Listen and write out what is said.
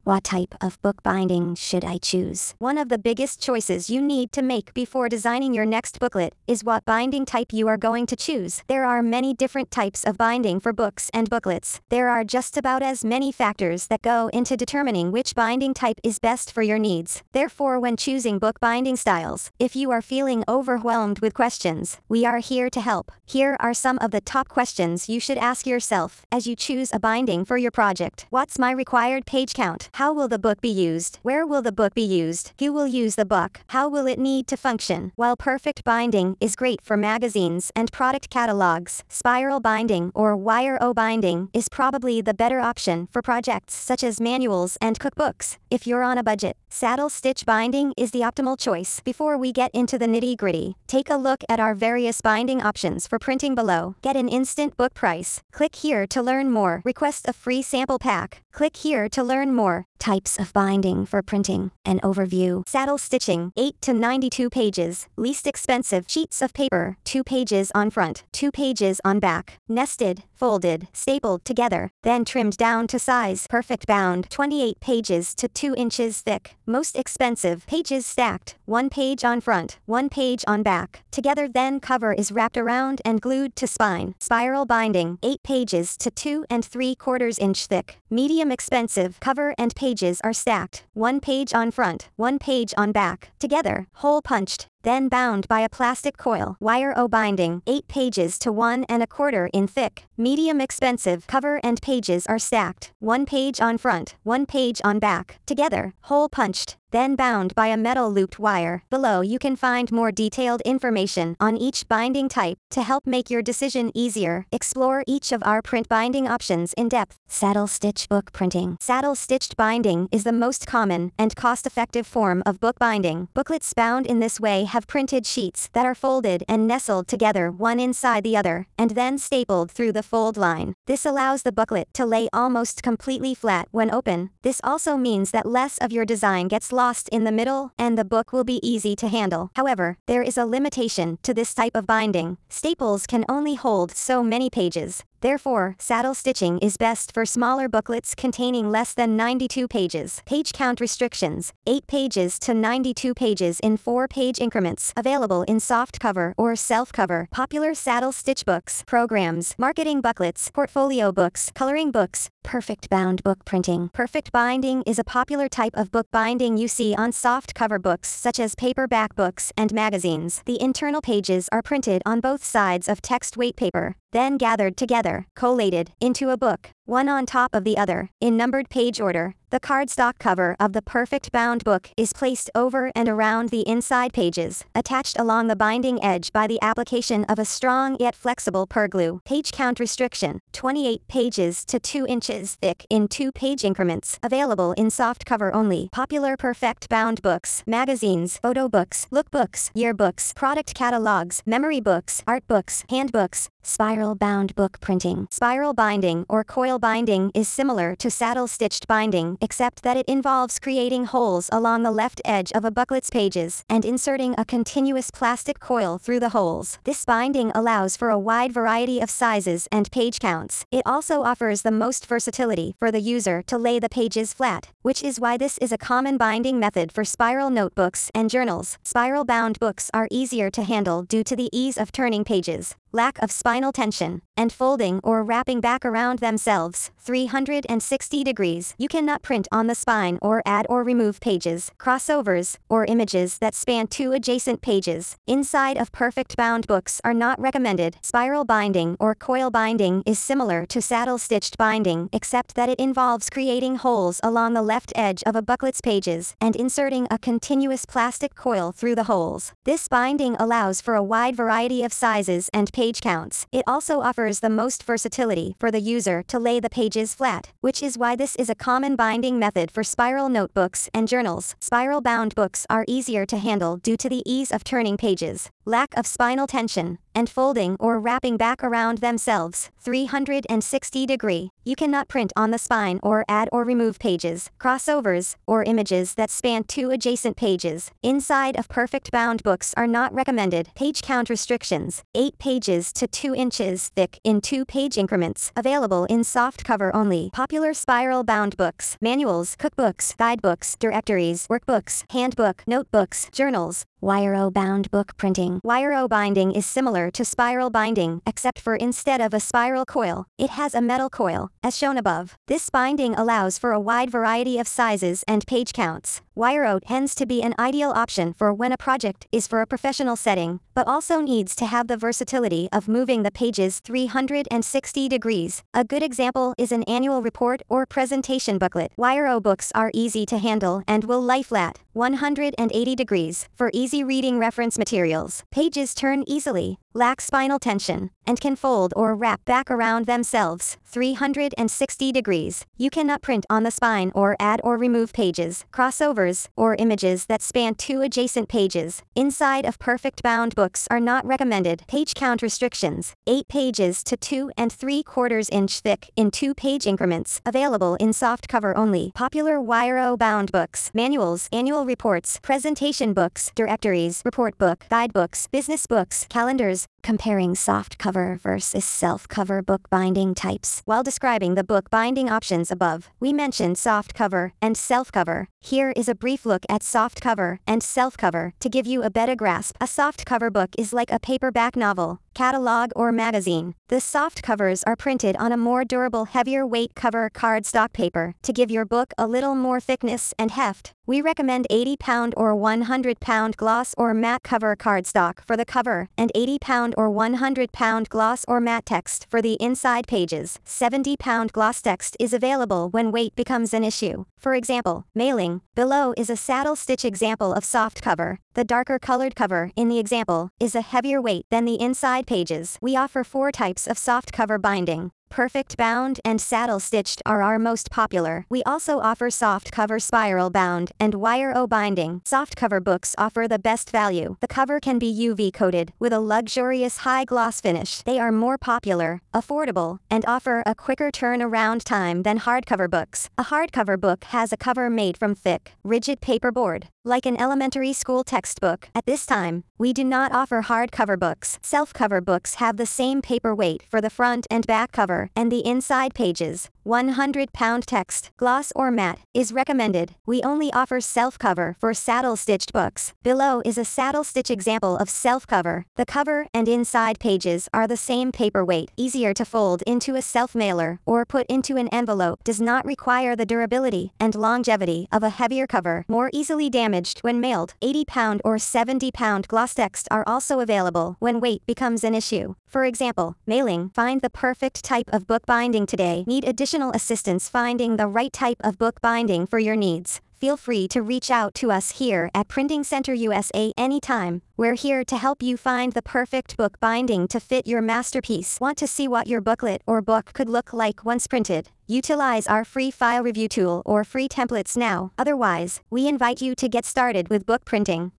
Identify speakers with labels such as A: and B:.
A: What type of book binding should I choose? One of the biggest choices you need to make before designing your next booklet is what binding type you are going to choose. There are many different types of binding for books and booklets. There are just about as many factors that go into determining which binding type is best for your needs. Therefore, when choosing book binding styles, if you are feeling overwhelmed with questions, we are here to help. Here are some of the top questions you should ask yourself as you choose a binding for your project. What's my required page count? How will the book be used? Where will the book be used? Who will use the book? How will it need to function? While perfect binding is great for magazines and product catalogs, spiral binding or wire-o binding is probably the better option for projects such as manuals and cookbooks. If you're on a budget, saddle stitch binding is the optimal choice. Before we get into the nitty-gritty, take a look at our various binding options for printing below. Get an instant book price. Click here to learn more. Request a free sample pack. Click here to learn more. Types of binding for printing. An overview. Saddle stitching, 8 to 92 pages. Least expensive sheets of paper, 2 pages on front, 2 pages on back. Nested, folded, stapled together, then trimmed down to size. Perfect bound, 28 pages to 2 inches thick. Most expensive, pages stacked, 1 page on front, 1 page on back. Together, then cover is wrapped around and glued to spine. Spiral binding, 8 pages to 2 3/4 inch thick. Medium expensive, cover and pages are stacked, 1 page on front, 1 page on back. Together, hole punched, then bound by a plastic coil. Wire-o binding, 8 pages to 1 1/4 in thick. Medium expensive, cover and pages are stacked, 1 page on front, 1 page on back. Together, hole punched, then bound by a metal looped wire. Below you can find more detailed information on each binding type to help make your decision easier. Explore each of our print binding options in depth. Saddle stitch book printing. Saddle stitched binding is the most common and cost-effective form of book binding. Booklets bound in this way have printed sheets that are folded and nestled together one inside the other, and then stapled through the fold line. This allows the booklet to lay almost completely flat when open. This also means that less of your design gets lost in the middle, and the book will be easy to handle. However, there is a limitation to this type of binding. Staples can only hold so many pages. Therefore, saddle stitching is best for smaller booklets containing less than 92 pages. Page count restrictions, 8 pages to 92 pages in 4-page increments. Available in softcover or self-cover. Popular saddle stitch books, programs, marketing booklets, portfolio books, coloring books. Perfect bound book printing. Perfect binding is a popular type of book binding you see on softcover books such as paperback books and magazines. The internal pages are printed on both sides of text weight paper, then gathered together, collated, into a book, one on top of the other, in numbered page order. The cardstock cover of the perfect bound book is placed over and around the inside pages, attached along the binding edge by the application of a strong yet flexible perglue. Page count restriction, 28 pages to 2 inches thick in 2-page increments. Available in softcover only. Popular perfect bound books, magazines, photo books, lookbooks, yearbooks, product catalogs, memory books, art books, handbooks. Spiral bound book printing. Spiral binding or coil binding is similar to saddle stitched binding, except that it involves creating holes along the left edge of a booklet's pages and inserting a continuous plastic coil through the holes. This binding allows for a wide variety of sizes and page counts. It also offers the most versatility for the user to lay the pages flat, which is why this is a common binding method for spiral notebooks and journals. Spiral bound books are easier to handle due to the ease of turning pages, lack of spinal tension, and folding or wrapping back around themselves 360 degrees. You cannot print on the spine or add or remove pages, crossovers, or images that span 2 adjacent pages. Inside of perfect bound books are not recommended. Spiral binding or coil binding is similar to saddle stitched binding, except that it involves creating holes along the left edge of a booklet's pages and inserting a continuous plastic coil through the holes. This binding allows for a wide variety of sizes and page counts. It also offers the most versatility for the user to lay the pages flat, which is why this is a common binding method for spiral notebooks and journals. Spiral bound books are easier to handle due to the ease of turning pages, lack of spinal tension, and folding or wrapping back around themselves 360 degree. You cannot print on the spine or add or remove pages, crossovers, or images that span two adjacent pages. Inside of perfect bound books are not recommended. Page count restrictions: 8 pages to 2 inches thick in 2-page increments. Available in soft cover only. Popular spiral bound books: manuals, cookbooks, guidebooks, directories, workbooks, handbook, notebooks, journals. Wire-O bound book printing. Wire-O binding is similar to spiral binding, except for instead of a spiral coil, it has a metal coil, as shown above. This binding allows for a wide variety of sizes and page counts. Wire-O tends to be an ideal option for when a project is for a professional setting, but also needs to have the versatility of moving the pages 360 degrees. A good example is an annual report or presentation booklet. Wire-O books are easy to handle and will lie flat 180 degrees for easy reading. Reference materials: pages turn easily, lack spinal tension, and can fold or wrap back around themselves 360 degrees. You cannot print on the spine or add or remove pages, crossovers, or images that span two adjacent pages. Inside of perfect bound books are not recommended. Page count restrictions: 8 pages to 2 3/4 inch thick in 2-page increments. Available in soft cover only. Popular Wire-O bound books: manuals, annual reports, presentation books, directories, report book, guidebooks, business books, calendars. Comparing soft cover versus self-cover book binding types. While describing the book binding options above, we mentioned soft cover and self-cover. Here is a brief look at soft cover and self-cover to give you a better grasp. A soft cover book is like a paperback novel, catalog, or magazine. The soft covers are printed on a more durable, heavier weight cover cardstock paper to give your book a little more thickness and heft. We recommend 80-pound or 100-pound gloss or matte cover cardstock for the cover, and 80-pound or 100-pound gloss or matte text for the inside pages. 70-pound gloss text is available when weight becomes an issue. For example, mailing. Below is a saddle stitch example of soft cover. The darker colored cover in the example is a heavier weight than the inside pages. We offer 4 types of soft cover binding. Perfect bound and saddle stitched are our most popular. We also offer soft cover spiral bound and Wire-O binding. Soft cover books offer the best value. The cover can be UV coated with a luxurious high gloss finish. They are more popular, affordable, and offer a quicker turnaround time than hardcover books. A hardcover book has a cover made from thick, rigid paperboard, like an elementary school textbook. At this time, we do not offer hardcover books. Self-cover books have the same paper weight for the front and back cover and the inside pages. 100-pound text, gloss or matte, is recommended. We only offer self-cover for saddle-stitched books. Below is a saddle-stitch example of self-cover. The cover and inside pages are the same paper weight, easier to fold into a self-mailer or put into an envelope, does not require the durability and longevity of a heavier cover, more easily damaged when mailed. 80-pound or 70-pound gloss text are also available when weight becomes an issue. For example, mailing. Find the perfect type of book binding today. Need additional assistance finding the right type of book binding for your needs? Feel free to reach out to us here at Printing Center USA anytime. We're here to help you find the perfect book binding to fit your masterpiece. Want to see what your booklet or book could look like once printed? Utilize our free file review tool or free templates now. Otherwise, we invite you to get started with book printing.